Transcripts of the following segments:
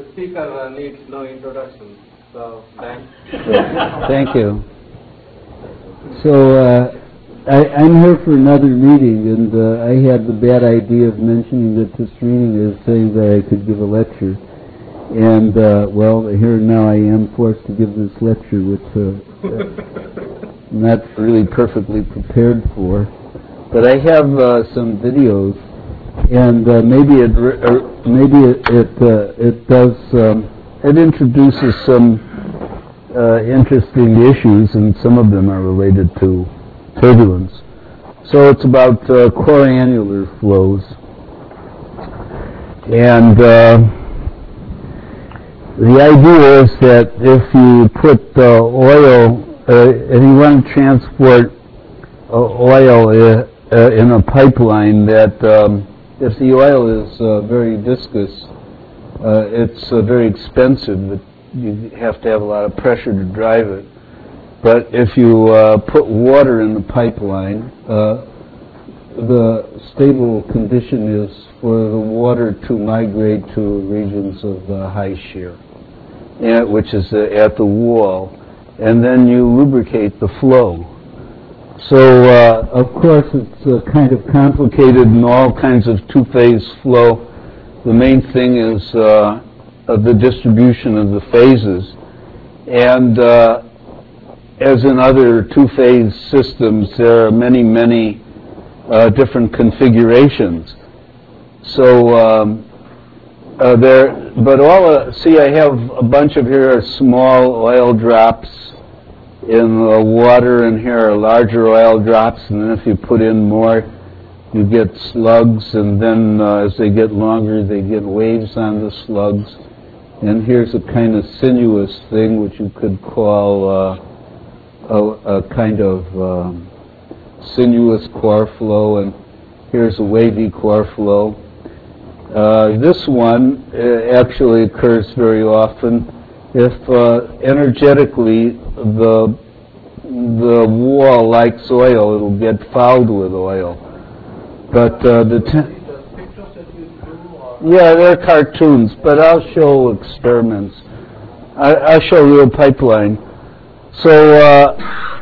The speaker needs no introduction. So, Dan. Thank you. So, I'm here for another meeting, and I had the bad idea of mentioning that this meeting is saying that I could give a lecture. And, well, here now I am forced to give this lecture, which I'm not really perfectly prepared for. But I have some videos, and maybe it introduces some interesting issues, and some of them are related to turbulence. So it's about core annular flows. And the idea is that if you put oil, if you want to transport oil in a pipeline, that if the oil is very viscous, it's very expensive. You have to have a lot of pressure to drive it. But if you put water in the pipeline, the stable condition is for the water to migrate to regions of high shear, which is at the wall, and then you lubricate the flow. So, of course, it's kind of complicated in all kinds of two-phase flow. The main thing is the distribution of the phases. And as in other two-phase systems, there are many, many different configurations. So, see, I have a bunch of here are small oil drops in the water, and here are larger oil drops, and then if you put in more, you get slugs, and then as they get longer, they get waves on the slugs. And here's a kind of sinuous thing, which you could call a kind of sinuous core flow, and here's a wavy core flow. This one actually occurs very often if energetically the wall likes oil, it'll get fouled with oil. But yeah, they're cartoons, but I'll show experiments. I'll show real pipeline. So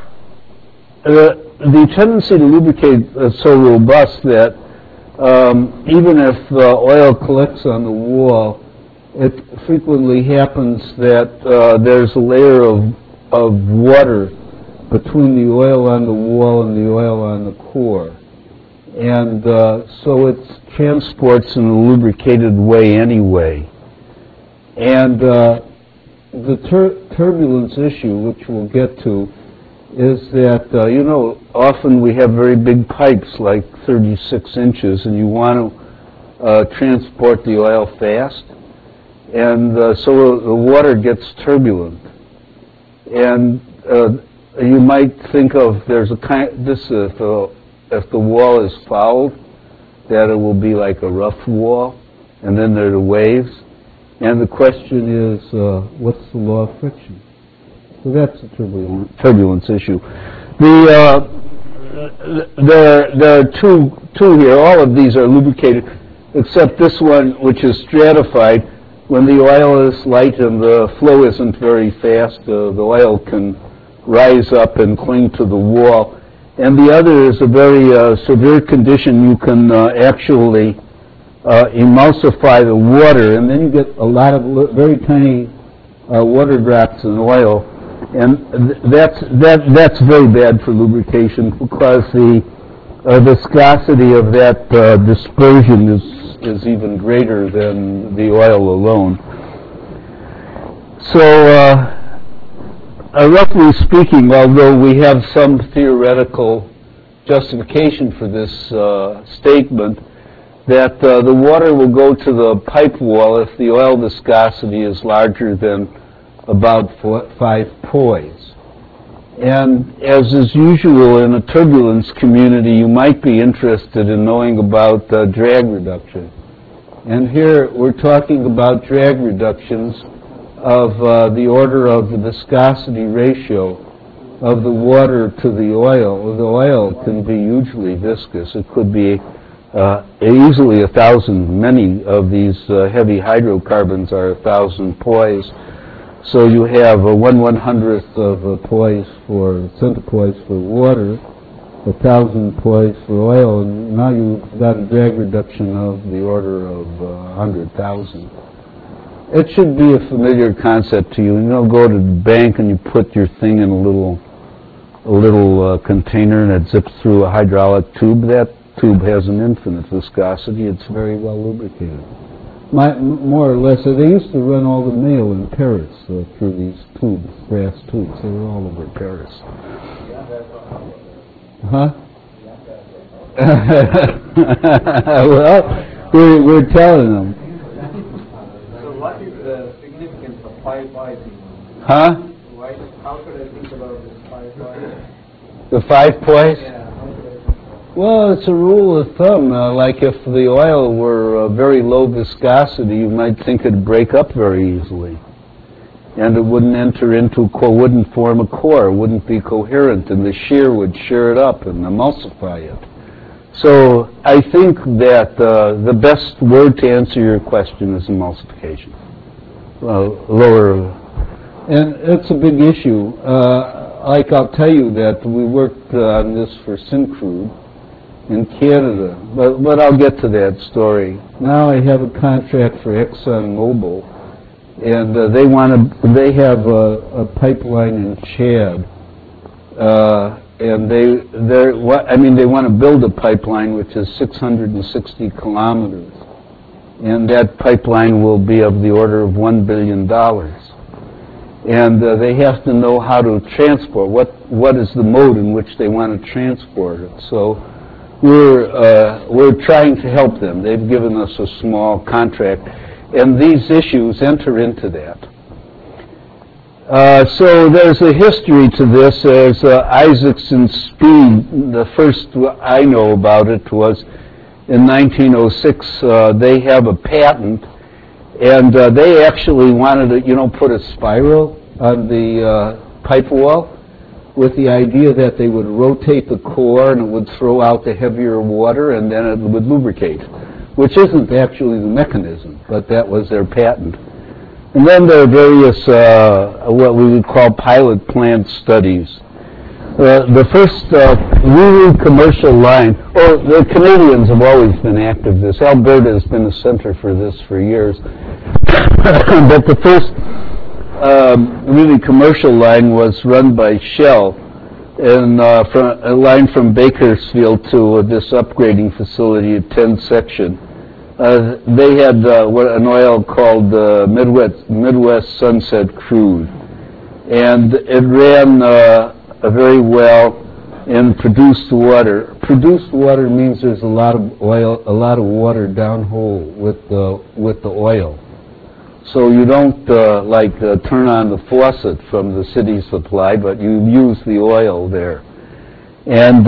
the tendency to lubricate is so robust that even if the oil collects on the wall, it frequently happens that there's a layer of water between the oil on the wall and the oil on the core. And so it transports in a lubricated way anyway. And the turbulence issue, which we'll get to, is that, often we have very big pipes, like 36 inches, and you want to transport the oil fast. And so the water gets turbulent. And you might think of, there's a kind, if the wall is fouled, that it will be like a rough wall, and then there are the waves. And the question is, what's the law of friction? So that's a turbulence issue. There are two here. All of these are lubricated, except this one, which is stratified. When the oil is light and the flow isn't very fast, the oil can rise up and cling to the wall. And the other is a very severe condition. You can actually emulsify the water, and then you get a lot of very tiny water drops in oil. And that's very bad for lubrication, because the viscosity of that dispersion is even greater than the oil alone. So, roughly speaking, although we have some theoretical justification for this statement, that the water will go to the pipe wall if the oil viscosity is larger than about 5 poise. And as is usual in a turbulence community, you might be interested in knowing about drag reduction. And here we're talking about drag reductions of the order of the viscosity ratio of the water to the oil. The oil can be hugely viscous. It could be easily 1,000. Many of these heavy hydrocarbons are 1,000 poise. So you have 1/100th of a poise for centipoise for water, 1,000 poise for oil, and now you've got a drag reduction of the order of 100,000. It should be a familiar concept to you. You don't go to the bank and you put your thing in a little container and it zips through a hydraulic tube. That tube has an infinite viscosity. It's very well lubricated. More or less, they used to run all the mail in Paris through these tubes, brass tubes. They were all over Paris. Huh? Well, we're telling them. So what is the significance of 5 poising? Huh? How should I think about this 5 poise? The 5 poise? Yeah. Well, it's a rule of thumb. Like if the oil were very low viscosity, you might think it'd break up very easily. And it wouldn't enter into, wouldn't form a core, wouldn't be coherent, and the shear would shear it up and emulsify it. So I think that the best word to answer your question is emulsification. Lower. And it's a big issue. Like I'll tell you that we worked on this for Syncrude in Canada, but I'll get to that story. Now I have a contract for ExxonMobil, and they have a pipeline in Chad, and they want to build a pipeline which is 660 kilometers, and that pipeline will be of the order of $1 billion. And they have to know how to transport. What is the mode in which they want to transport it? So we're trying to help them. They've given us a small contract, and these issues enter into that. So there's a history to this. There's Isaacson Speed. The first I know about it was in 1906. They have a patent, and they actually wanted to, put a spiral on the pipe wall, with the idea that they would rotate the core and it would throw out the heavier water and then it would lubricate, which isn't actually the mechanism, but that was their patent. And then there are various, what we would call pilot plant studies. The first really commercial line, the Canadians have always been active. Alberta has been a center for this for years. But the first really commercial line was run by Shell, and a line from Bakersfield to this upgrading facility at 10 section. They had an oil called Midwest Sunset Crude, and it ran very well and produced water. Produced water means there's a lot of oil, a lot of water downhole with the oil. So you don't turn on the faucet from the city supply, but you use the oil there. And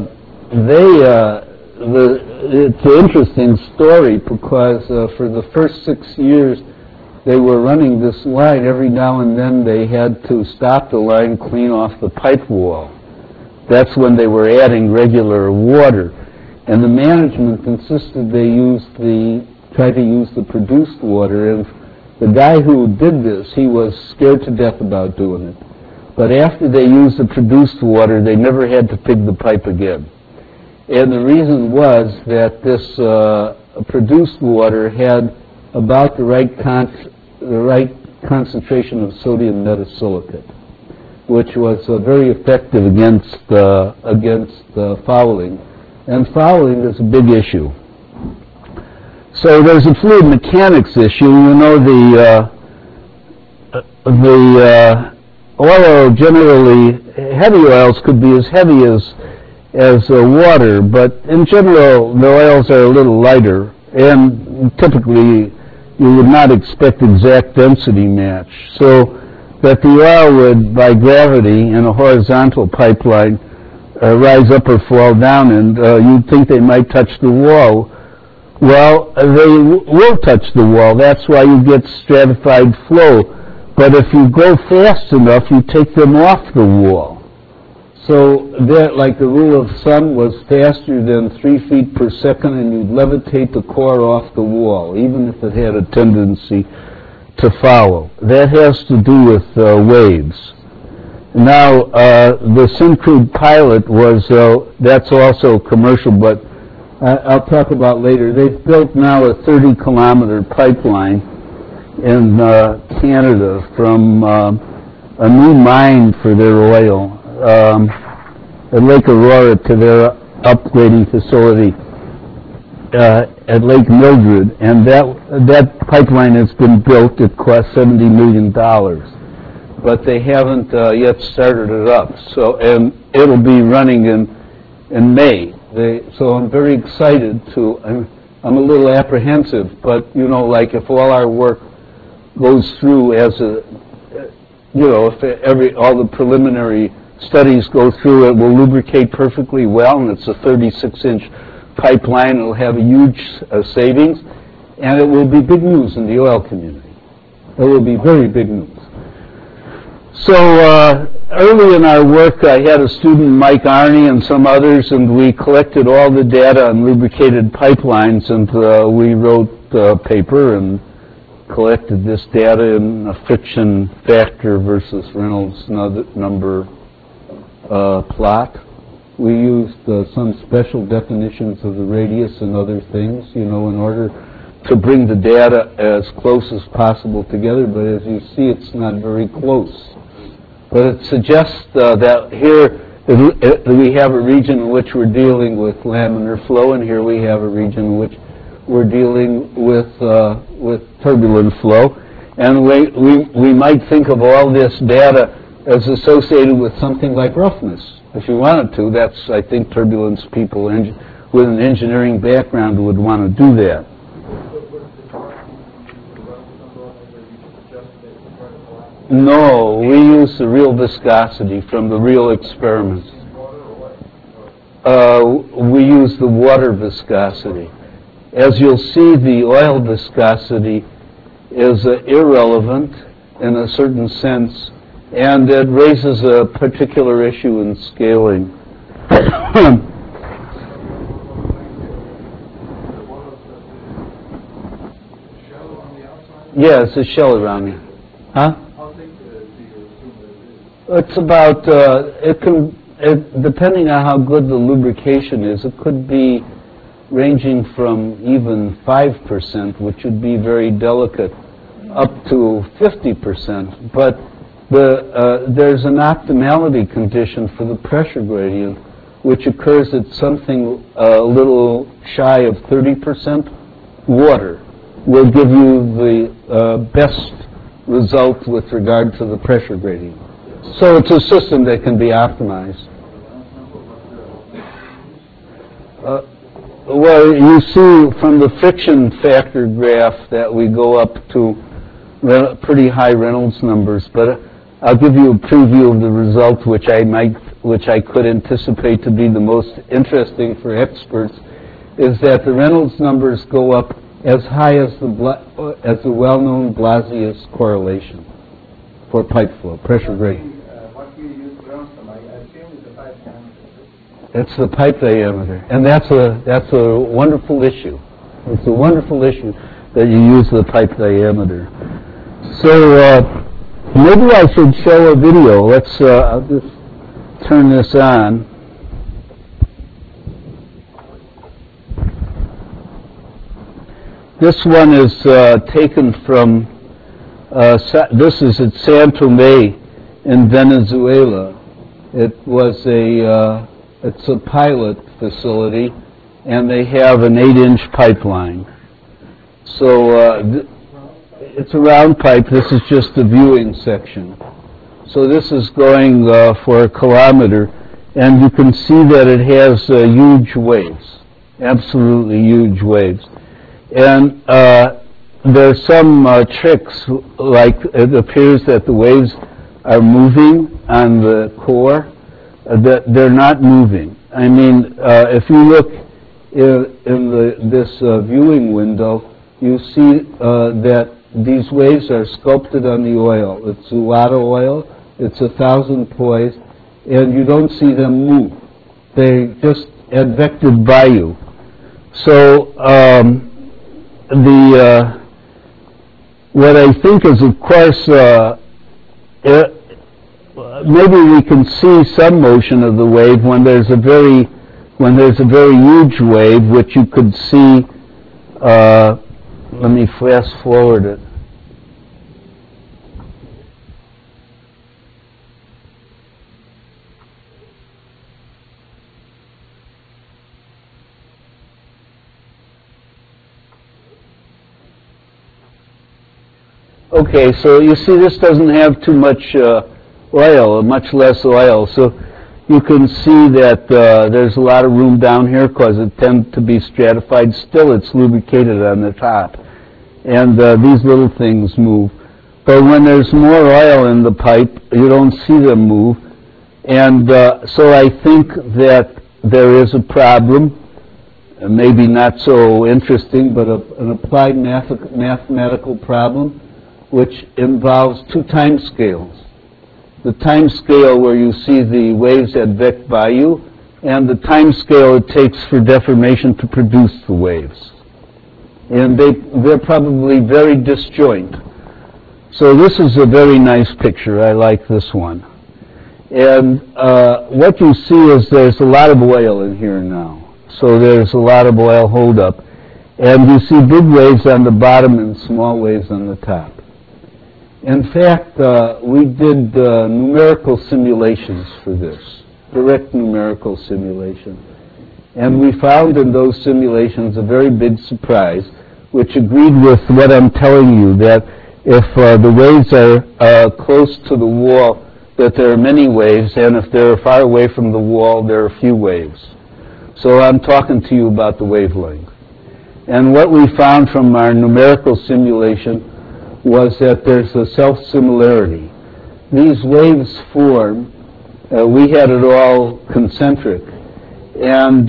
it's an interesting story because for the first 6 years they were running this line. Every now and then they had to stop the line, clean off the pipe wall. That's when they were adding regular water. And the management insisted they try to use the produced water. And the guy who did this, he was scared to death about doing it. But after they used the produced water, they never had to pig the pipe again. And the reason was that this produced water had about the right concentration of sodium metasilicate, which was very effective against fouling. And fouling is a big issue. So there's a fluid mechanics issue. The oil generally, heavy oils could be as heavy as water, but in general the oils are a little lighter, and typically you would not expect exact density match. So that the oil would, by gravity in a horizontal pipeline, rise up or fall down, and you'd think they might touch the wall. Well, they will touch the wall. That's why you get stratified flow. But if you go fast enough, you take them off the wall. So that, like the rule of thumb, was faster than 3 feet per second, and you'd levitate the core off the wall, even if it had a tendency to follow. That has to do with waves. Now, the Syncrude pilot was, that's also commercial, but I'll talk about later. They've built now a 30-kilometer pipeline in Canada from a new mine for their oil at Lake Aurora to their upgrading facility at Lake Mildred, and that pipeline has been built. It cost $70 million, but they haven't yet started it up. So, and it'll be running in May. So I'm very excited to. I'm a little apprehensive, but you know, like if all our work goes through as a, you know, if all the preliminary studies go through, it will lubricate perfectly well, and it's a 36-inch pipeline. It'll have a huge savings, and it will be big news in the oil community. It will be very big news. So early in our work, I had a student, Mike Arney, and some others, and we collected all the data on lubricated pipelines, and we wrote a paper and collected this data in a friction factor versus Reynolds number plot. We used some special definitions of the radius and other things, you know, in order to bring the data as close as possible together, but as you see, it's not very close. But it suggests that here we have a region in which we're dealing with laminar flow, and here we have a region in which we're dealing with turbulent flow. And we might think of all this data as associated with something like roughness. If you wanted to, that's, I think, turbulence people with an engineering background would want to do that. No, we use the real viscosity from the real experiments. We use the water viscosity. As you'll see, the oil viscosity is irrelevant in a certain sense, and it raises a particular issue in scaling. Yeah, it's a shell around it. Huh? It's about, depending on how good the lubrication is, it could be ranging from even 5%, which would be very delicate, up to 50%. But there's an optimality condition for the pressure gradient, which occurs at something a little shy of 30%. Water will give you the best result with regard to the pressure gradient. So it's a system that can be optimized. Well, you see from the friction factor graph that we go up to pretty high Reynolds numbers, but I'll give you a preview of the result, which I could anticipate to be the most interesting for experts, is that the Reynolds numbers go up as high as the well-known Blasius correlation for pipe flow, pressure gradient. What we use Bronston, I assume, is the pipe diameter. It's the pipe diameter, and that's a wonderful issue. It's a wonderful issue that you use the pipe diameter. So maybe I should show a video. Let's. I'll just turn this on. This one is taken from. This is at San Tomé in Venezuela. It was it's a pilot facility, and they have an 8-inch pipeline. So it's a round pipe. This is just the viewing section. So this is going for a kilometer, and you can see that it has huge waves, absolutely huge waves. And there's some tricks, like it appears that the waves are moving on the core. That they're not moving. I mean, if you look in this viewing window, you see that these waves are sculpted on the oil. It's Zuata oil. It's 1,000 poise, and you don't see them move. They just advected by you. So what I think is, of course, maybe we can see some motion of the wave when there's a very huge wave, which you could see. Let me fast forward it. Okay, so you see this doesn't have too much oil, much less oil. So you can see that there's a lot of room down here because it tends to be stratified. Still, it's lubricated on the top. And these little things move. But when there's more oil in the pipe, you don't see them move. And so I think that there is a problem, maybe not so interesting, but an applied mathematical problem, which involves two time scales. The time scale where you see the waves advect by you, and the time scale it takes for deformation to produce the waves. And they're probably very disjoint. So this is a very nice picture. I like this one. And what you see is there's a lot of oil in here now. So there's a lot of oil holdup. And you see big waves on the bottom and small waves on the top. In fact, we did numerical simulations for this, direct numerical simulation. And we found in those simulations a very big surprise, which agreed with what I'm telling you, that if the waves are close to the wall, that there are many waves, and if they're far away from the wall, there are few waves. So I'm talking to you about the wavelength. And what we found from our numerical simulation was that there's a self-similarity. These waves form, we had it all concentric, and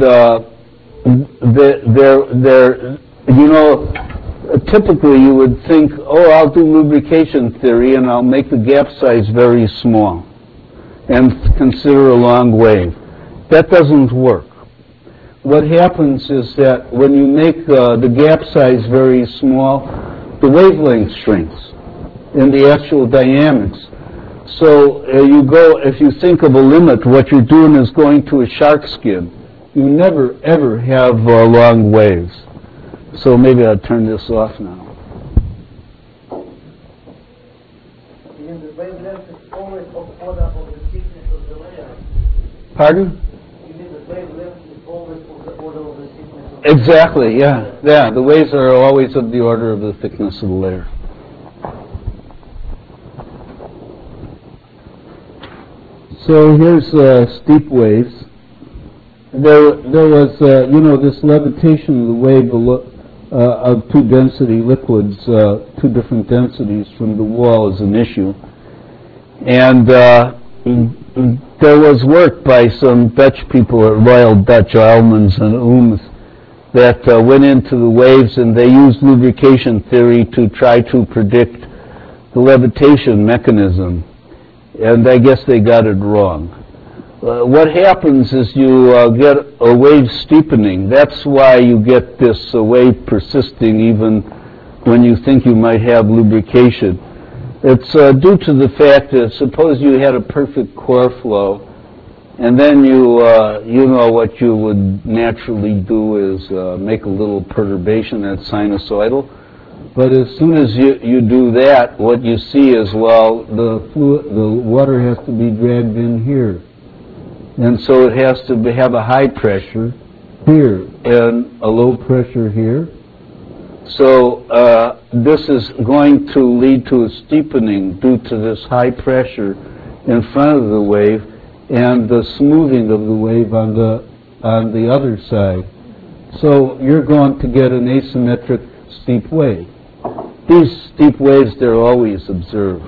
typically you would think, oh, I'll do lubrication theory and I'll make the gap size very small and consider a long wave. That doesn't work. What happens is that when you make the gap size very small, the wavelength shrinks in the actual dynamics. So if you think of a limit, what you're doing is going to a shark skin. You never, ever have long waves. So maybe I'll turn this off now. You mean the wavelength is always of order of the thickness of the layer? Pardon? You mean the wavelength is always of the order of the thickness of the layer? Exactly, yeah. Yeah, the waves are always of the order of the thickness of the layer. So here's steep waves. There was, this levitation of the wave of two density liquids, two different densities from the wall is an issue. And there was work by some Dutch people at Royal Dutch, Uilmans and Ooms, that went into the waves, and they used lubrication theory to try to predict the levitation mechanism. And I guess they got it wrong. What happens is you get a wave steepening. That's why you get this wave persisting even when you think you might have lubrication. It's due to the fact that suppose you had a perfect core flow, and then what you would naturally do is make a little perturbation that's sinusoidal. But as soon as you do that, what you see is, well, the water has to be dragged in here. And so it has to have a high pressure here and a low pressure here. So this is going to lead to a steepening due to this high pressure in front of the wave and the smoothing of the wave on the other side. So you're going to get an asymmetric steep wave. These steep waves, they're always observed.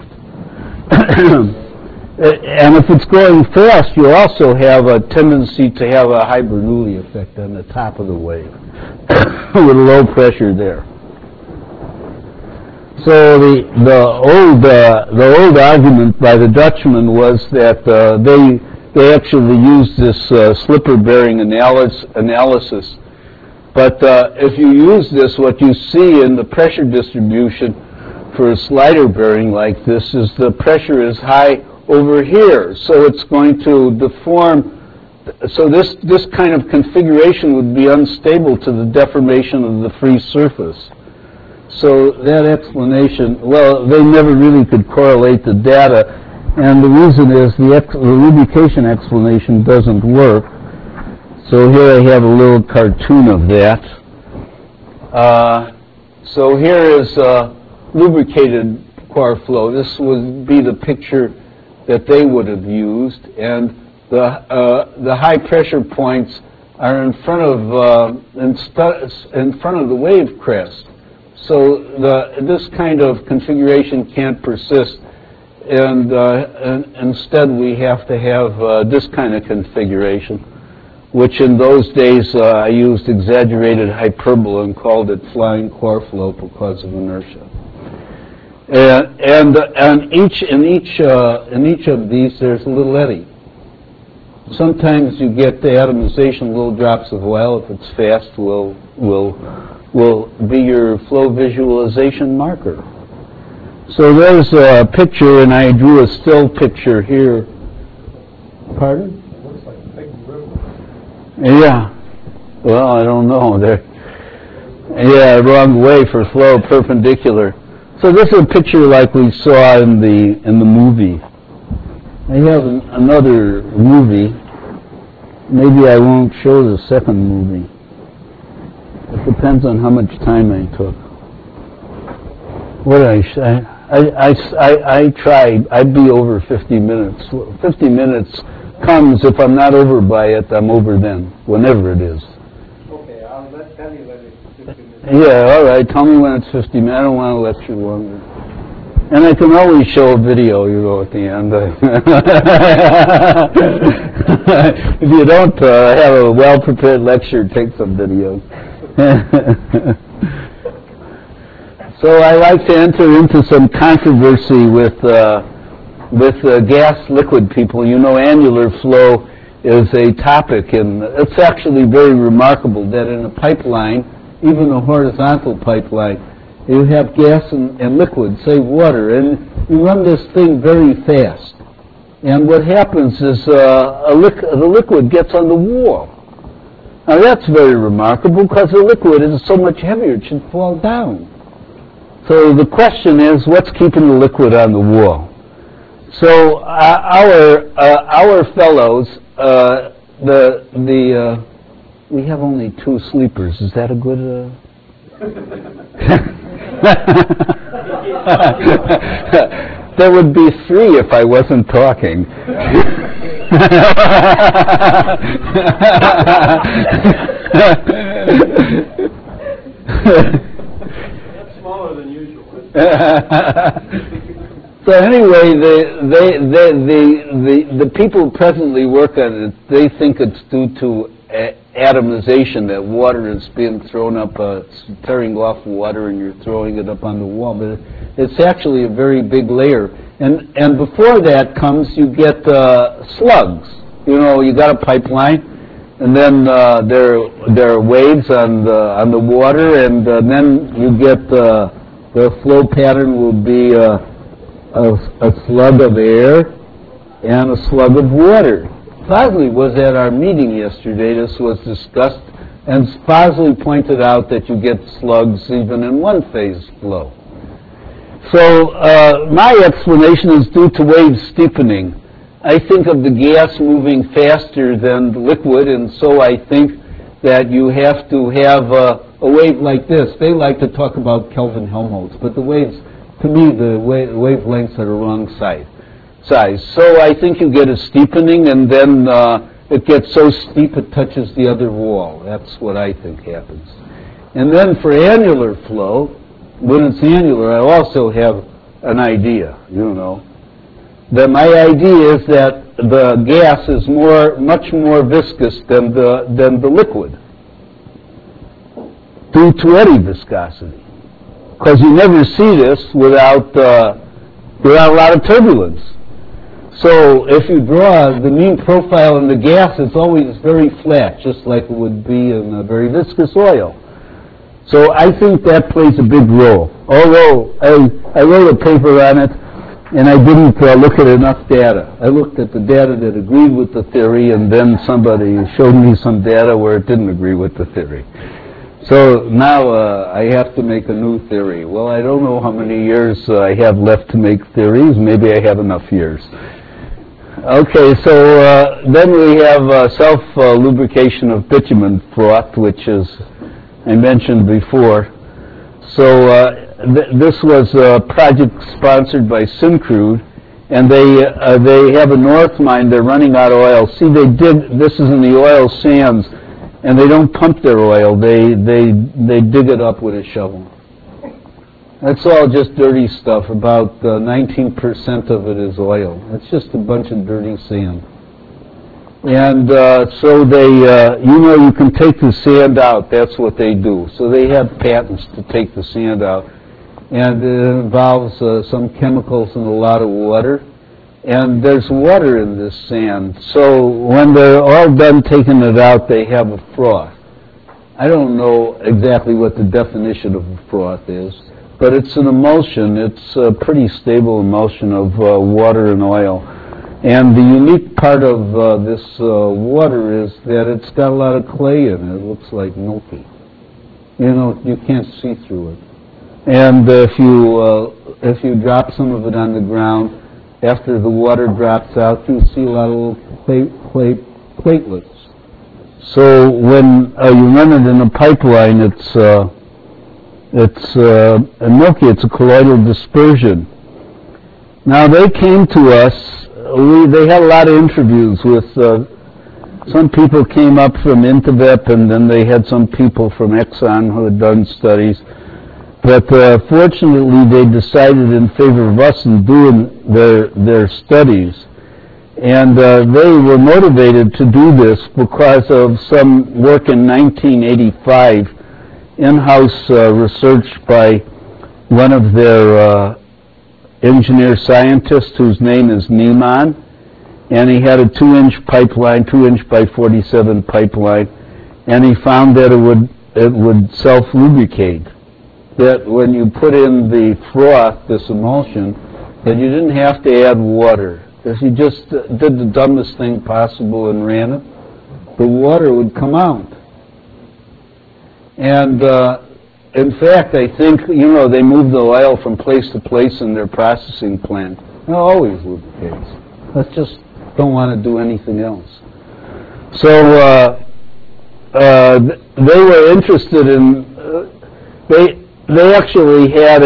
And if it's going fast, you also have a tendency to have a high Bernoulli effect on the top of the wave with low pressure there. So the old argument by the Dutchmen was that they actually use this slipper bearing analysis. But if you use this, what you see in the pressure distribution for a slider bearing like this is the pressure is high over here, so it's going to deform. So this kind of configuration would be unstable to the deformation of the free surface. So that explanation, well, they never really could correlate the data, and the reason is the lubrication explanation doesn't work. So here I have a little cartoon of that. So here is lubricated core flow. This would be the picture that they would have used, and the high pressure points are in front of the wave crest. So this kind of configuration can't persist, and instead we have to have this kind of configuration, which in those days I used exaggerated hyperbole and called it flying core flow because of inertia. And in each of these there's a little eddy. Sometimes you get the atomization, little drops of oil. If it's fast, will be your flow visualization marker. So there's a picture, and I drew a still picture here. Pardon? It looks like a big river. Yeah. Well, I don't know. Yeah, wrong way for flow, perpendicular. So this is a picture like we saw in the movie. I have another movie. Maybe I won't show the second movie. It depends on how much time I took. What did I say? I tried. I'd be over 50 minutes. 50 minutes comes if I'm not over by it. I'm over then, whenever it is. Okay, I'll tell you when it's 50 minutes. Yeah, all right. Tell me when it's 50 minutes. I don't want to lecture longer. And I can always show a video, at the end. If you don't have a well-prepared lecture, take some videos. So I like to enter into some controversy with gas-liquid people. Annular flow is a topic, and it's actually very remarkable that in a pipeline, even a horizontal pipeline, you have gas and liquid, say water, and you run this thing very fast. And what happens is the liquid gets on the wall. Now that's very remarkable because the liquid is so much heavier, it should fall down. So the question is, what's keeping the liquid on the wall? So our fellows, we have only 2 sleepers. Is that a good? There would be 3 if I wasn't talking. That's smaller than usual. So anyway, the people presently work on it. They think it's due to atomization, that water is being thrown up, tearing off water, and you're throwing it up on the wall. But it's actually a very big layer. And before that comes, you get slugs. You got a pipeline, and then there are waves on the water, and then you get the flow pattern will be a slug of air and a slug of water. Bosley was at our meeting yesterday. This was discussed, and Bosley pointed out that you get slugs even in one-phase flow. So my explanation is due to wave steepening. I think of the gas moving faster than the liquid, and so I think that you have to have a wave like this. They like to talk about Kelvin-Helmholtz, but the waves, to me, the wavelengths are the wrong size. So I think you get a steepening, and then it gets so steep it touches the other wall. That's what I think happens. And then for annular flow, when it's annular, I also have an idea, That my idea is that the gas is much more viscous than the liquid, due to eddy viscosity. Because you never see this without a lot of turbulence. So if you draw the mean profile in the gas, it's always very flat, just like it would be in a very viscous oil. So I think that plays a big role. Although I wrote a paper on it, and I didn't look at enough data. I looked at the data that agreed with the theory, and then somebody showed me some data where it didn't agree with the theory. So now I have to make a new theory. Well, I don't know how many years I have left to make theories. Maybe I have enough years. Okay, so then we have self-lubrication of bitumen froth, which is, I mentioned before. So this was a project sponsored by Syncrude, and they have a north mine. They're running out of oil. See, this is in the oil sands, and they don't pump their oil. They dig it up with a shovel. That's all just dirty stuff. About 19% of it is oil. It's just a bunch of dirty sand. And so they, you can take the sand out. That's what they do. So they have patents to take the sand out. And it involves some chemicals and a lot of water. And there's water in this sand. So when they're all done taking it out, they have a froth. I don't know exactly what the definition of a froth is, but it's an emulsion. It's a pretty stable emulsion of water and oil. And the unique part of this water is that it's got a lot of clay in it. It looks like milky. You can't see through it. And if you drop some of it on the ground, after the water drops out, you see a lot of little platelets. So when you run it in a pipeline, it's milky. It's a colloidal dispersion. Now they came to us. They had a lot of interviews with some people came up from Intevep, and then they had some people from Exxon who had done studies. But fortunately, they decided in favor of us in doing their studies. And they were motivated to do this because of some work in 1985, in-house research by one of their engineer scientists whose name is Niemann. And he had a 2-inch pipeline, 2-inch by 47 pipeline, and he found that it would self-lubricate. That when you put in the froth, this emulsion, that you didn't have to add water. If you just did the dumbest thing possible and ran it, the water would come out. And in fact, I think, they move the oil from place to place in their processing plant. It always lubricates. Let's just don't want to do anything else. So they were interested in, they actually had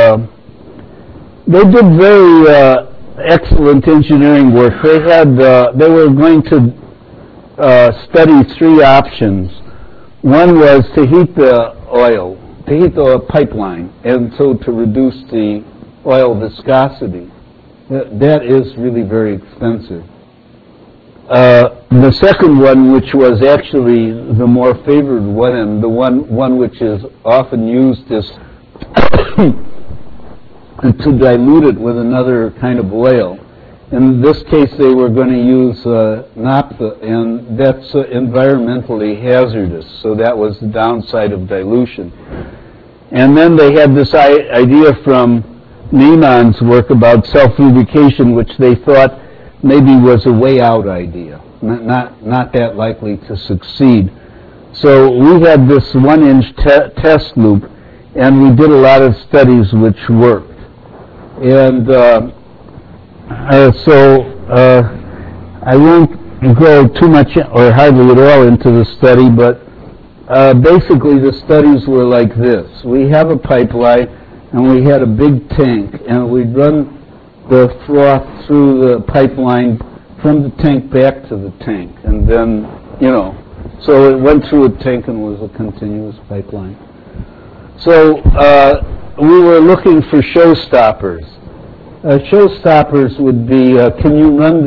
they did very excellent engineering work. They were going to study 3 options. One was to heat the oil, to heat the pipeline, and so to reduce the oil viscosity. That is really very expensive. The second one, which was actually the more favored one, and the one which is often used, is to dilute it with another kind of oil. In this case, they were going to use naphtha, and that's environmentally hazardous, so that was the downside of dilution. And then they had this idea from Niemann's work about self-lubrication, which they thought maybe was a way-out idea, not that likely to succeed. So we had this 1-inch test loop, and we did a lot of studies which worked. And I won't go too much or hardly at all into the study, but basically the studies were like this. We have a pipeline, and we had a big tank, and we'd run the froth through the pipeline from the tank back to the tank, and then, so it went through a tank and was a continuous pipeline. So we were looking for showstoppers. Showstoppers would be, can you run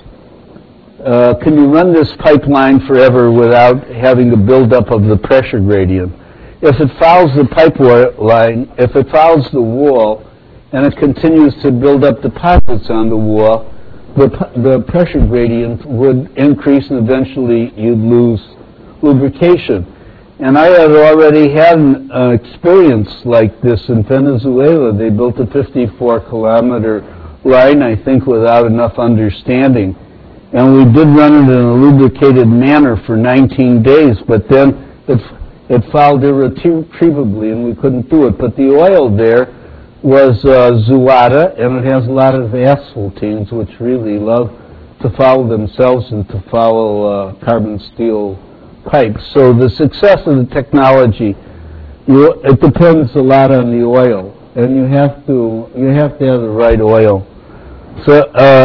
this pipeline forever without having the buildup of the pressure gradient? If it follows the pipeline, if it follows the wall, and it continues to build up deposits on the wall, the pressure gradient would increase and eventually you'd lose lubrication. And I had already had an experience like this in Venezuela. They built a 54-kilometer line, I think, without enough understanding. And we did run it in a lubricated manner for 19 days, but then it fouled irretrievably and we couldn't do it. But the oil there was Zuata, and it has a lot of asphaltenes, which really love to foul themselves and to foul carbon steel pipes. So the success of the technology, it depends a lot on the oil, and you have to have the right oil. So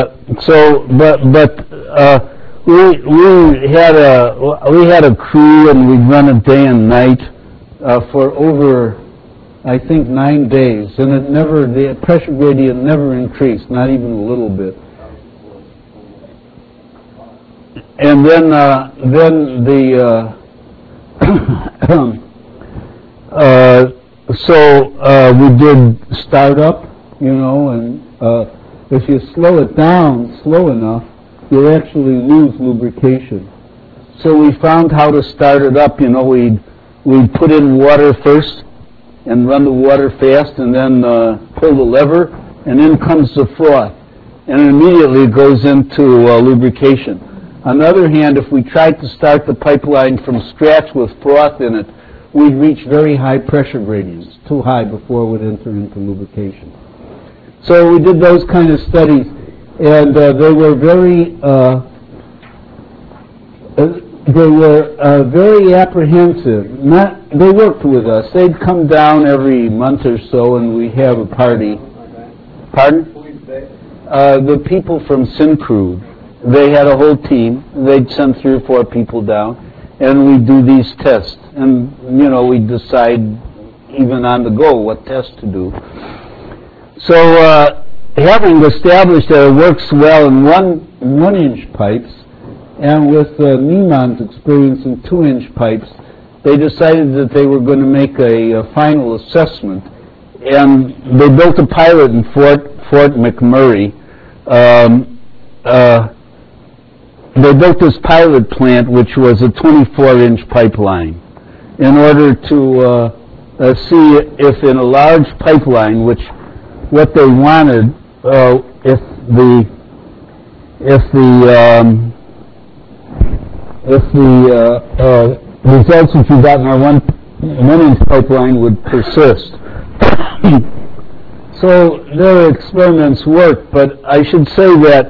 we had a crew, and we'd run it day and night for over, I think, 9 days, and the pressure gradient never increased, not even a little bit. And then we did startup, and if you slow it down slow enough, you'll actually lose lubrication. So we found how to start it up. We'd put in water first and run the water fast, and then pull the lever, and in comes the froth, and it immediately goes into lubrication. On the other hand, if we tried to start the pipeline from scratch with froth in it, we'd reach very high pressure gradients, too high before it would enter into lubrication. So we did those kind of studies, and they were very apprehensive. They worked with us. They'd come down every month or so, and we'd have a party. Pardon? The people from Syncrude. They had a whole team. They'd send 3 or 4 people down, and we'd do these tests. And, we'd decide even on the go what test to do. So having established that it works well in 1-inch pipes, and with Niemann's experience in 2-inch pipes, they decided that they were going to make a final assessment. And they built a pilot in Fort McMurray. They built this pilot plant, which was a 24-inch pipeline, in order to see if in a large pipeline, what they wanted, if the results that you got in our 1-inch pipeline would persist. So their experiments worked, but I should say that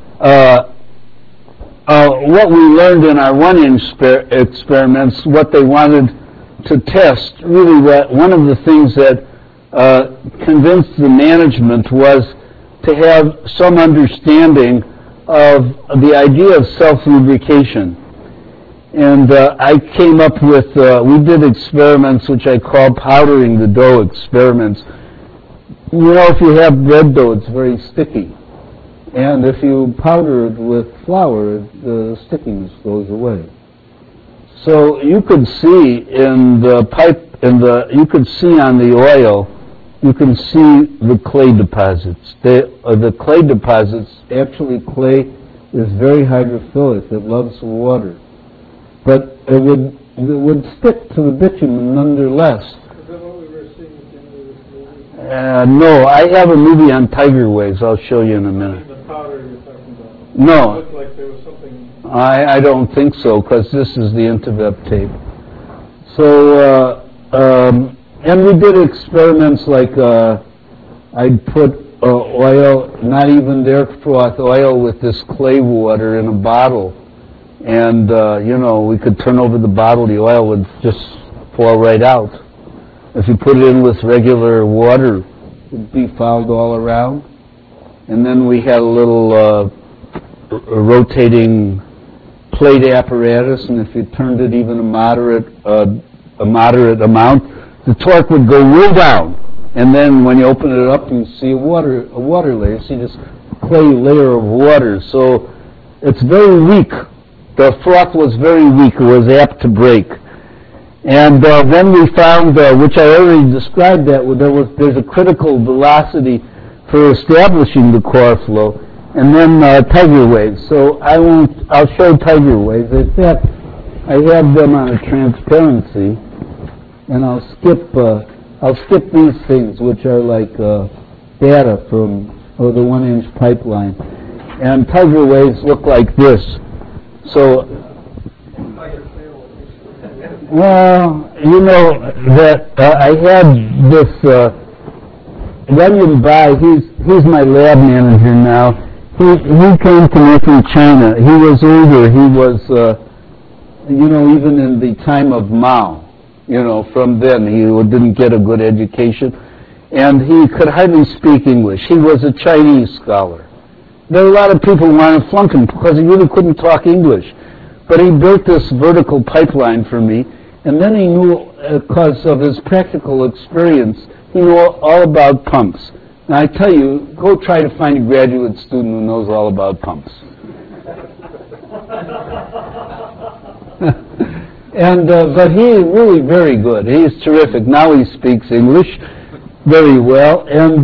what we learned in our 1-inch experiments, what they wanted to test, really one of the things that convinced the management was to have some understanding of the idea of self-lubrication. And I came up with, we did experiments which I call powdering the dough experiments. If you have bread dough, it's very sticky. And if you powder it with flour, the stickiness goes away. So you could see in the pipe, you could see on the oil, you can see the clay deposits. The clay deposits, actually clay is very hydrophilic. It loves water. But it would stick to the bitumen nonetheless. Is that what we were seeing at the end of this movie? No, I have a movie on tiger waves. I'll show you in a minute. The powder you're talking about. No. It looked like there was something... I don't think so, because this is the Intervep tape. So, and we did experiments like I'd put oil, not even their froth, oil with this clay water in a bottle. And, we could turn over the bottle, the oil would just fall right out. If you put it in with regular water, it would be fouled all around. And then we had a little rotating plate apparatus, and if you turned it even a moderate amount, the torque would go way down. And then when you open it up, you see a water layer. You see this clay layer of water. So it's very weak. The froth was very weak. It was apt to break. And then we found, which I already described, that there's a critical velocity for establishing the core flow. and then Tiger waves. So I'll show Tiger waves. In fact, I have them on a transparency, and I'll skip these things, which are like data from the 1-inch pipeline. And Tiger waves look like this. So, well, you know that I had this Runyon Bai. He's my lab manager now. He came to me from China. He was older. He was, even in the time of Mao. From then he didn't get a good education, and he could hardly speak English. He was a Chinese scholar. There were a lot of people who wanted to flunk him because he really couldn't talk English. But he built this vertical pipeline for me, and then he knew, because of his practical experience, he knew all about pumps. Now I tell you, go try to find a graduate student who knows all about pumps. But he's really very good. He's terrific. Now he speaks English very well, and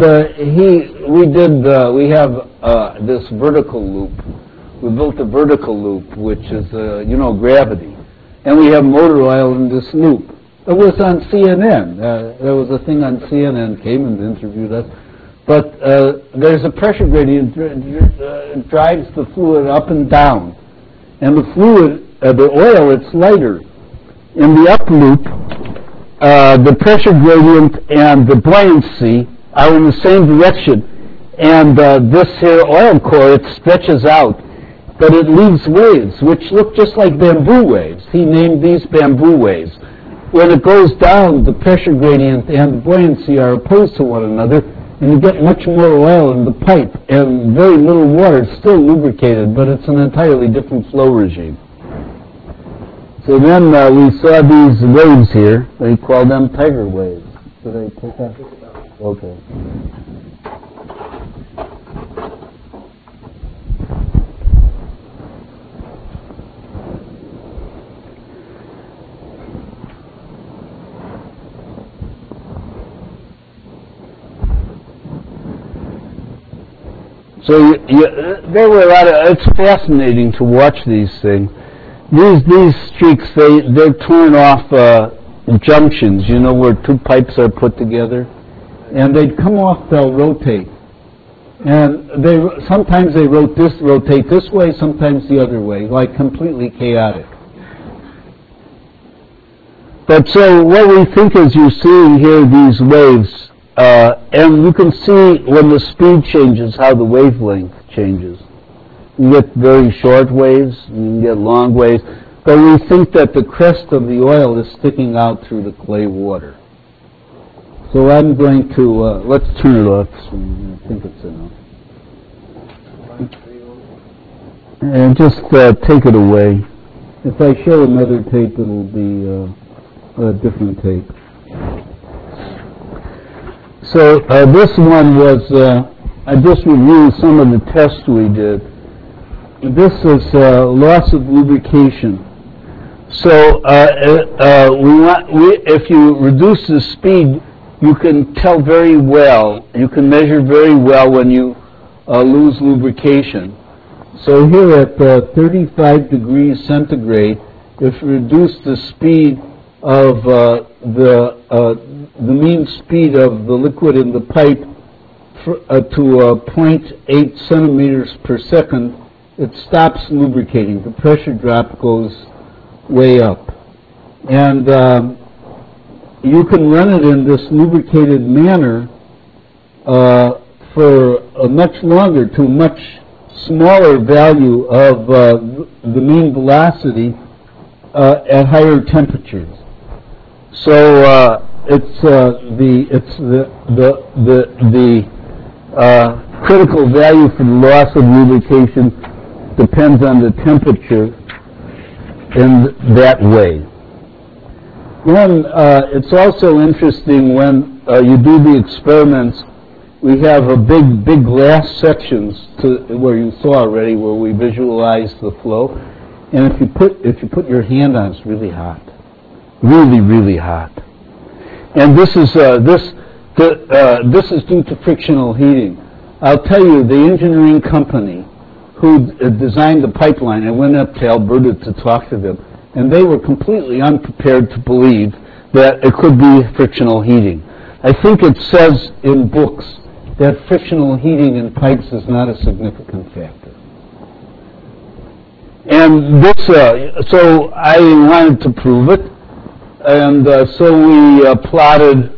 we have this vertical loop. We built a vertical loop, which is gravity, and we have motor oil in this loop. It was on CNN. There was a thing on CNN came and interviewed us, but there's a pressure gradient drives the fluid up and down, and the fluid, the oil, it's lighter. In the up loop, the pressure gradient and the buoyancy are in the same direction, and this here oil core, it stretches out, but it leaves waves, which look just like bamboo waves. He named these bamboo waves. When it goes down, the pressure gradient and the buoyancy are opposed to one another, and you get much more oil in the pipe, and very little water. It's still lubricated, but it's an entirely different flow regime. So then we saw these waves here. They call them Tiger waves. Did I take that? Okay. So there were a lot of. It's fascinating to watch these things. These streaks, they're torn off junctions, where two pipes are put together, and they'd come off. They'll rotate, and sometimes they rotate this way, sometimes the other way, like completely chaotic. But so what we think is you're seeing here these waves, and you can see when the speed changes how the wavelength changes. You get very short waves, you can get long waves, but we think that the crest of the oil is sticking out through the clay water. So I'm going to, let's turn it off, so I think it's enough. And just take it away. If I show another tape, it'll be a different tape. So this one was, I just reviewed some of the tests we did. This is loss of lubrication. So if you reduce the speed, you can tell very well, you can measure very well when you lose lubrication. So here at 35 degrees centigrade, if you reduce the speed of the mean speed of the liquid in the pipe to 0.8 centimeters per second, it stops lubricating. The pressure drop goes way up. And you can run it in this lubricated manner for a much longer, to a much smaller value of the mean velocity at higher temperatures. So it's the critical value for the loss of lubrication depends on the temperature in that way. Then it's also interesting when you do the experiments. We have a big glass sections where you saw already, where we visualize the flow. And if you put your hand on, it's really hot, really hot. And this is due to frictional heating. I'll tell you, the engineering company who designed the pipeline, I went up to Alberta to talk to them, and they were completely unprepared to believe that it could be frictional heating. I think it says in books that frictional heating in pipes is not a significant factor. And this, so I wanted to prove it, and so we plotted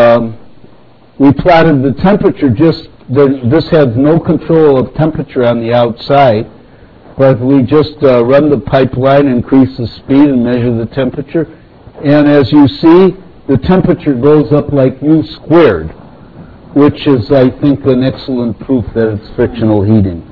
the temperature. This had no control of temperature on the outside, but we just run the pipeline, increase the speed, and measure the temperature. And as you see, the temperature goes up like U squared, which is, I think, an excellent proof that it's frictional heating.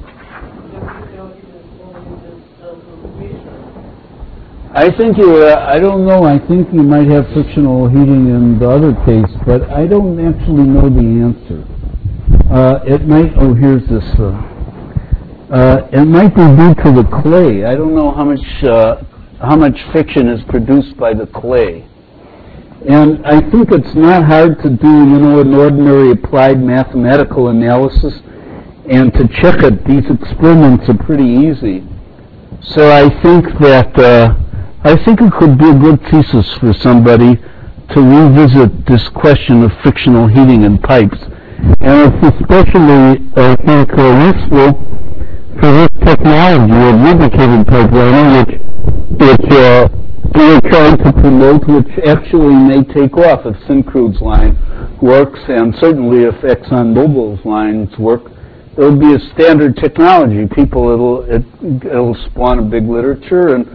I think I don't know, I think you might have frictional heating in the other case, but I don't actually know the answer. It might, oh, here's this, it might be due to the clay. I don't know how much friction is produced by the clay. And I think it's not hard to do, an ordinary applied mathematical analysis, and to check it. These experiments are pretty easy. So I think that, I think it could be a good thesis for somebody to revisit this question of frictional heating in pipes. And it's especially, I think, useful for this technology of lubricated pipelining, which we're trying to promote, which actually may take off if Syncrude's line works, and certainly if ExxonMobil's lines work. It'll be a standard technology. It'll spawn a big literature, and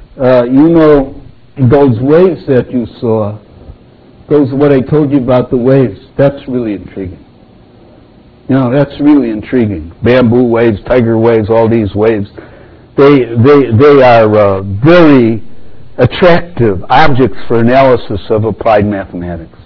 those waves that you saw, what I told you about the waves, that's really intriguing. That's really intriguing. Bamboo waves, tiger waves, all these waves, they are very attractive objects for analysis of applied mathematics.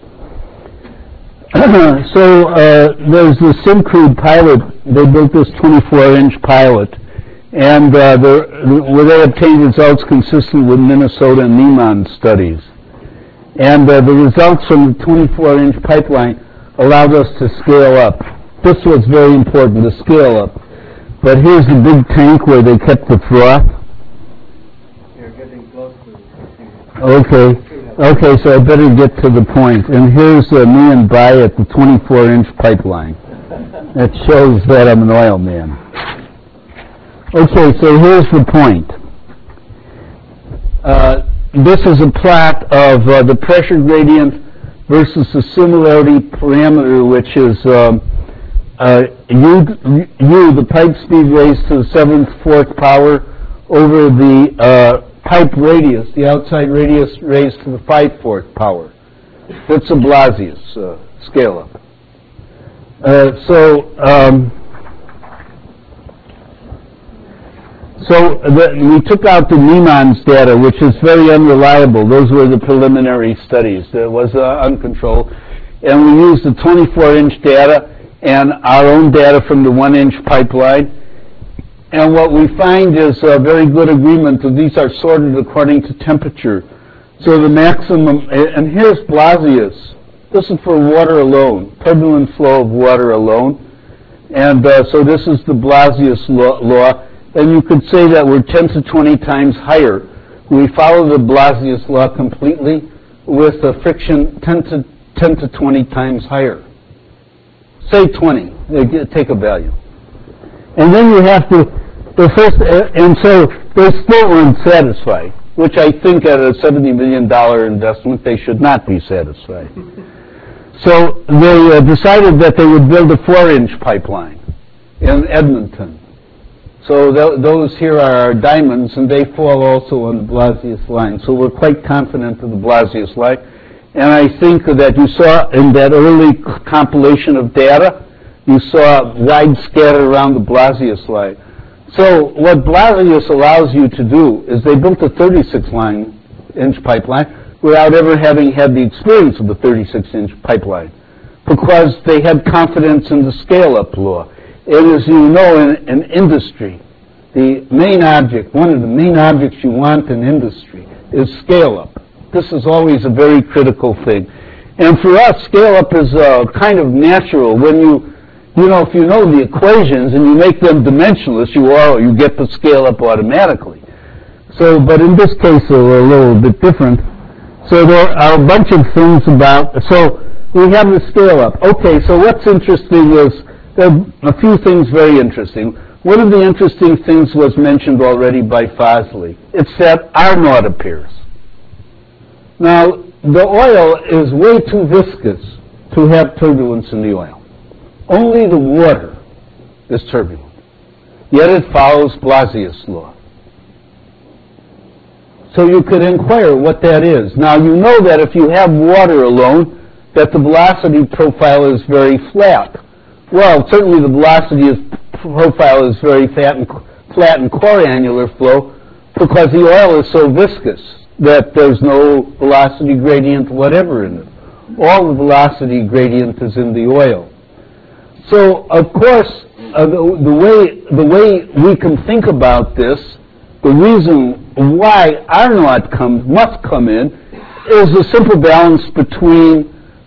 So there's the Syncrude pilot. They built this 24-inch pilot, and where they obtained results consistent with Minnesota and Neiman studies. And the results from the 24-inch pipeline allowed us to scale up. This was very important, to scale up. But here's the big tank where they kept the froth. You're getting close to it. Okay, so I better get to the point. And here's me and Bai at the 24-inch pipeline. That shows that I'm an oil man. Okay, so here's the point. This is a plot of the pressure gradient versus the similarity parameter, which is U, the pipe speed raised to the 7/4 power, over the pipe radius, the outside radius raised to the 5/4 power. That's a Blasius scale-up. So we took out the Neiman's data, which is very unreliable. Those were the preliminary studies. It was uncontrolled. And we used the 24-inch data and our own data from the 1-inch pipeline. And what we find is a very good agreement that these are sorted according to temperature. So the maximum, and here's Blasius. This is for water alone, turbulent flow of water alone. And so this is the Blasius law. And you could say that we're 10 to 20 times higher. We follow the Blasius law completely with a friction 10 to 20 times higher. Say 20. Take a value. And then you have to, and so they still weren't satisfied, which I think at a $70 million investment, they should not be satisfied. So they decided that they would build a 4-inch pipeline in Edmonton. So those here are our diamonds, and they fall also on the Blasius line. So we're quite confident of the Blasius line. And I think that you saw in that early compilation of data, you saw wide scatter around the Blasius line. So what Blasius allows you to do is they built a 36-inch pipeline without ever having had the experience of the 36-inch pipeline, because they had confidence in the scale-up law. And as you know, in industry, the main object, one of the main objects you want in industry is scale-up. This is always a very critical thing. And for us, scale-up is kind of natural. When you know, if you know the equations and you make them dimensionless, you get the scale up automatically. So, but in this case, they're a little bit different. So there are a bunch of things about, so we have the scale up. Okay, so what's interesting is, there are a few things very interesting. One of the interesting things was mentioned already by Fosley. It's that R naught appears. Now, the oil is way too viscous to have turbulence in the oil. Only the water is turbulent. Yet it follows Blasius' law. So you could inquire what that is. Now, you know that if you have water alone, that the velocity profile is very flat. Well, certainly the velocity profile is very flat in core annular flow because the oil is so viscous that there's no velocity gradient whatever in it. All the velocity gradient is in the oil. So, of course, the way we can think about this, the reason why R naught must come in is a simple balance between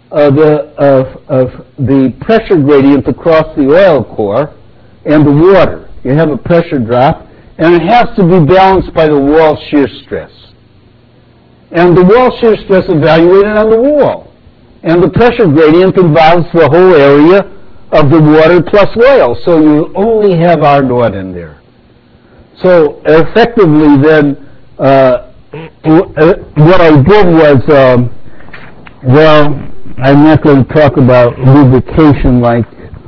the pressure gradient across the oil core and the water. You have a pressure drop, and it has to be balanced by the wall shear stress. And the wall shear stress evaluated on the wall. And the pressure gradient involves the whole area of the water plus oil, so you only have R naught in there. So effectively then, what I did was, well, I'm not going to talk about lubrication like,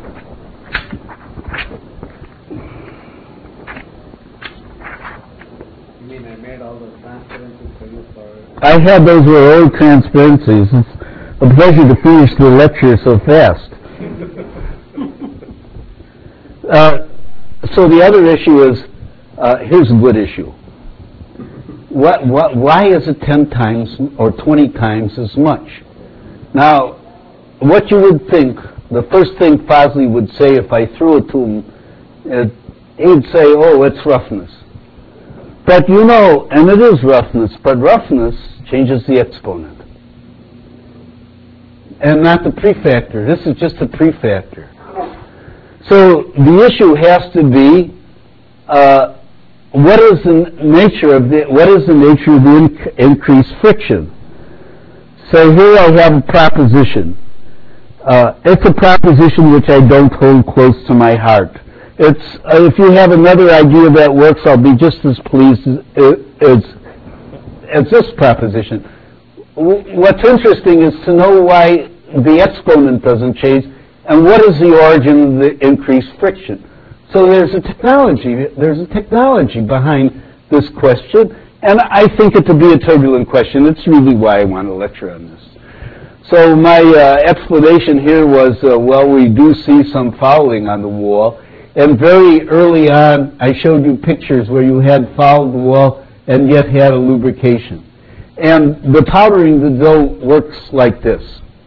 You mean I made all those transparencies for you for... I had those were old transparencies. It's a pleasure to finish the lecture so fast. So the other issue is, here's a good issue. Why is it 10 times or 20 times as much? Now, what you would think, the first thing Fosley would say if I threw it to him, he'd say, oh, it's roughness. But you know, and it is roughness, but roughness changes the exponent. And not the prefactor. This is just a prefactor. So the issue has to be, what is the nature of the increased friction? So here I have a proposition. It's a proposition which I don't hold close to my heart. It's if you have another idea that works, I'll be just as pleased as this proposition. What's interesting is to know why the exponent doesn't change, and what is the origin of the increased friction. So there's a technology behind this question, and I think it to be a turbulent question. It's really why I want to lecture on this. So my explanation here was, well, we do see some fouling on the wall, and very early on I showed you pictures where you had fouled the wall and yet had a lubrication. And the powdering the dough works like this.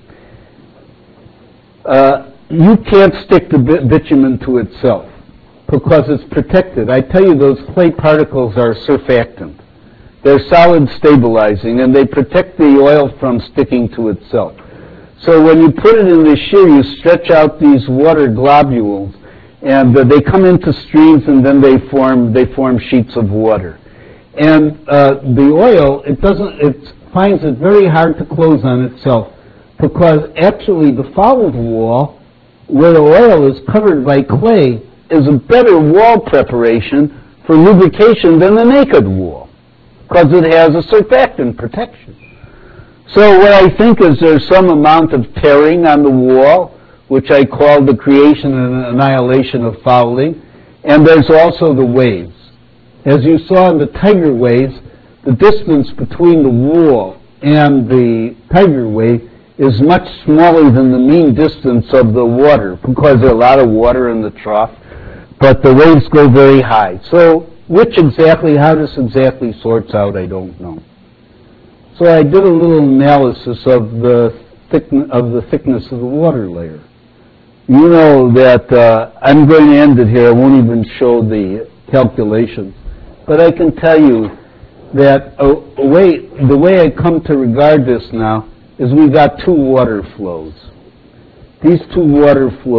You can't stick the bitumen to itself because it's protected. I tell you, those clay particles are surfactant. They're solid stabilizing, and they protect the oil from sticking to itself. So when you put it in the shear, you stretch out these water globules, and they come into streams, and then they form sheets of water. And the oil, it finds it very hard to close on itself, because actually the fouled wall, where the oil is covered by clay, is a better wall preparation for lubrication than the naked wall, because it has a surfactant protection. So what I think is there's some amount of tearing on the wall, which I call the creation and annihilation of fouling, and there's also the waves. As you saw in the Tiger waves, the distance between the wall and the Tiger wave is much smaller than the mean distance of the water, because there's a lot of water in the trough, but the waves go very high. So how this exactly sorts out, I don't know. So I did a little analysis of the thickness of the water layer. You know that I'm going to end it here. I won't even show the calculations. But I can tell you that the way I come to regard this now is we've got two water flows. These two water flows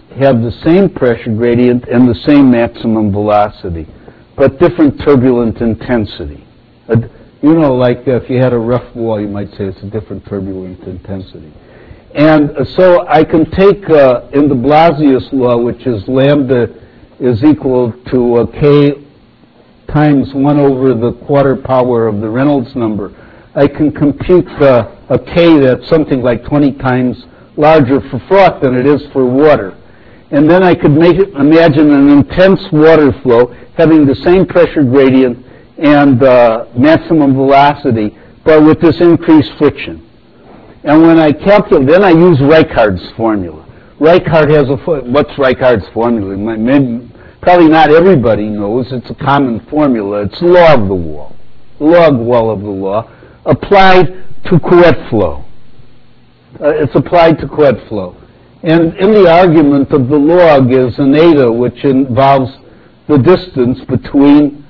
have the same pressure gradient and the same maximum velocity, but different turbulent intensity. You know, like if you had a rough wall, you might say it's a different turbulent intensity. And so I can take, in the Blasius law, which is lambda is equal to k times 1 over the quarter power of the Reynolds number, I can compute a k that's something like 20 times larger for froth than it is for water. And then I could imagine an intense water flow having the same pressure gradient and maximum velocity, but with this increased friction. And when I calculate, then I use Reichhardt's formula. Reichhardt has what's Reichhardt's formula? Probably not everybody knows. It's a common formula. It's law of the wall, log wall of the law, applied to Couette flow. It's applied to Couette flow. And in the argument of the log is an eta, which involves the distance between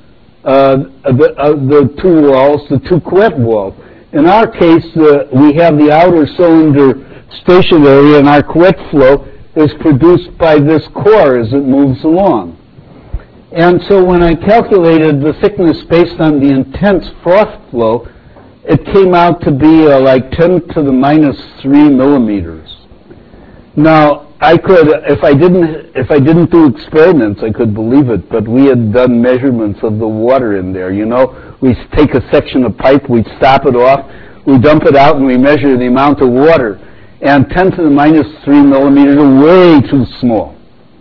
the two walls, the two Couette walls. In our case, we have the outer cylinder stationary, and our Couette flow is produced by this core as it moves along. And so when I calculated the thickness based on the intense froth flow, it came out to be like 10 to the minus 3 millimeters. Now, I could, if I didn't do experiments, I could believe it, but we had done measurements of the water in there. You know, we take a section of pipe, we stop it off, we dump it out, and we measure the amount of water. And 10 to the minus 3 millimeters are way too small.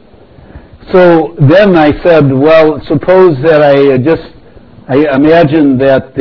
So then I said, well, suppose that I imagine that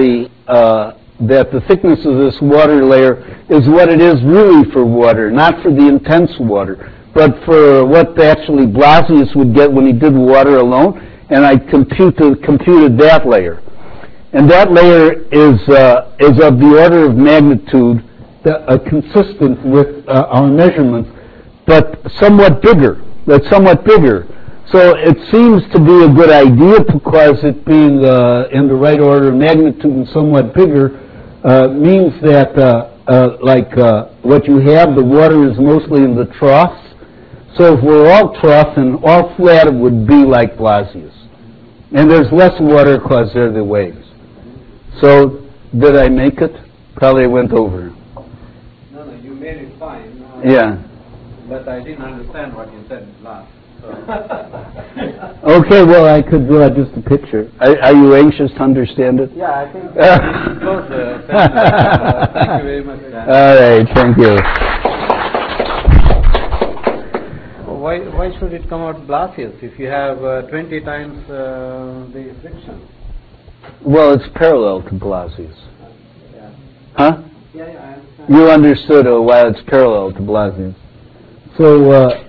the thickness of this water layer is what it is really for water, not for the intense water, but for what actually Blasius would get when he did water alone, and I computed that layer. And that layer is of the order of magnitude consistent with our measurements, but somewhat bigger. That's somewhat bigger. So it seems to be a good idea because it being in the right order of magnitude and somewhat bigger means that what you have, the water is mostly in the troughs. So if we're all trough and all flat, it would be like Blasius. And there's less water because they're the waves. So did I make it? Probably went over. No, you made it fine. Yeah. But I didn't understand what you said last. So. Okay, well, I could draw just a picture. Are you anxious to understand it? Yeah, I think close the sentence. Thank you very much, Dan. All right, thank you. Why should it come out Blasius if you have 20 times the friction? Well, it's parallel to Blasius. Yeah. Huh? Yeah, I understand. You understood why it's parallel to Blasius. So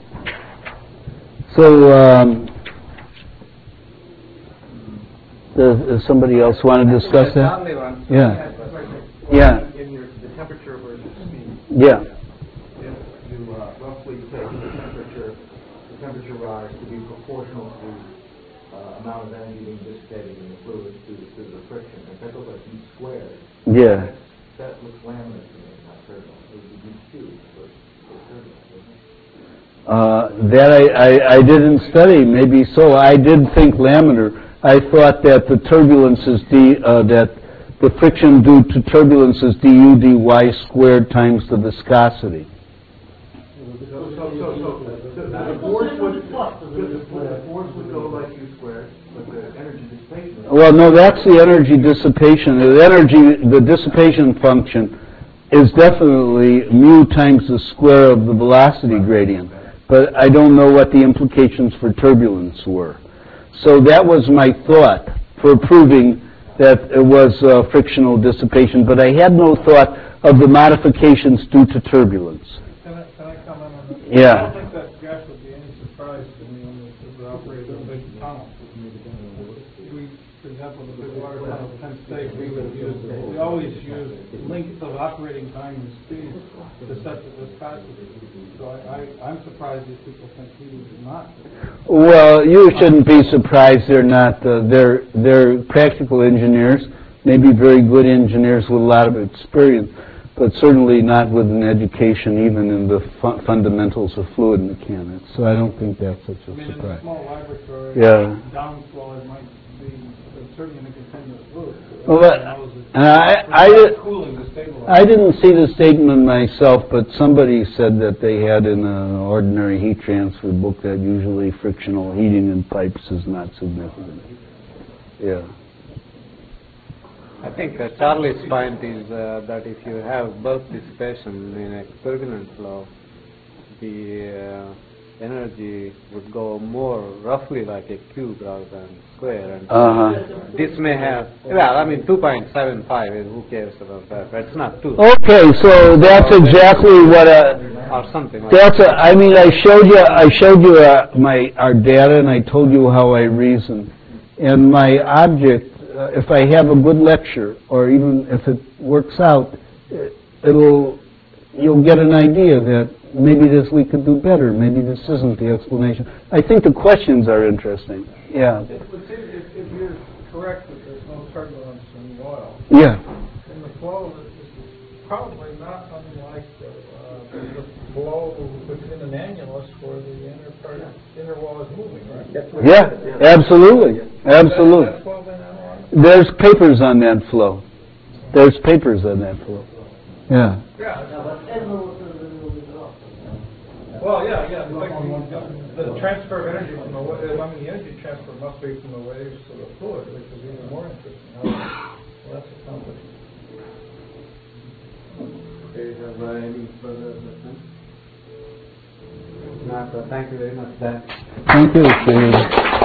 does somebody else want to discuss that? Yeah. Yeah. In the temperature versus speed. Yeah. If you roughly take the temperature rise to be proportional to the amount of energy being dissipated in the fluid due to the friction, if that goes like E squared, Yeah. that looks laminar to me, not turbulent. It would be cubed, but turbulent, isn't it? That I didn't study. Maybe so. I did think laminar. I thought that the turbulence is that the friction due to turbulence is du dy squared times the viscosity. So the force would go like U squared, but the energy dissipation. Well, no, that's the energy dissipation. The dissipation function is definitely mu times the square of the velocity gradient. But I don't know what the implications for turbulence were. So that was my thought for proving that it was frictional dissipation, but I had no thought of the modifications due to turbulence. Can I comment on that? Yeah. I don't think that gas would be any surprise to me when we're operating a big tunnel. We, for example, the big water tunnel at Penn State, we always use length of operating time and speed to set the viscosity. So I'm surprised these people think we would not. Well, you shouldn't be surprised they're not. They're practical engineers, maybe very good engineers with a lot of experience. but certainly not with an education even in the fundamentals of fluid mechanics. So I don't think that's such a I mean, in a surprise. small laboratory, Yeah. downflow it might be certainly in a continuous loop. Well, Cooling to stabilize. I didn't see the statement myself, but somebody said that they had in an ordinary heat transfer book that usually frictional heating in pipes is not significant. Yeah. I think Charlie's point is that if you have bulk dissipation in a turbulent flow, the energy would go more roughly like a cube rather than square. And this may have, well, I mean 2.75, who cares about that? But it's not 2. Okay, so that's exactly what or something like that's. that. I mean, I showed you our data, and I told you how I reason. And my object, if I have a good lecture, or even if it works out, you'll get an idea that maybe we could do better. Maybe this isn't the explanation. I think the questions are interesting. Yeah. If you're correct that there's no turbulence in the oil, Yeah. in the flow, it's probably not unlike the flow within an annulus where the inner wall is moving, right? Yeah. Absolutely. Absolutely. That flow been analyzed? There's papers on that flow. There's papers on that flow. Yeah. Yeah. Yeah, but everyone will be moving off. Well, yeah. The transfer of energy from the the energy transfer must be from the waves to the fluid, which is even more interesting. Well, that's accomplished. Okay, have any further questions? If not, thank you very much, Dan. Thank you, Steve.